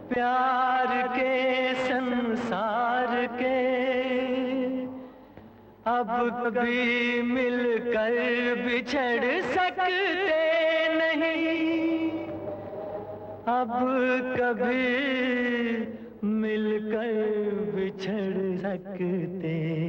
प्यार के संसार के अब कभी मिलकर बिछड़ सकते नहीं, अब कभी मिलकर बिछड़ सकते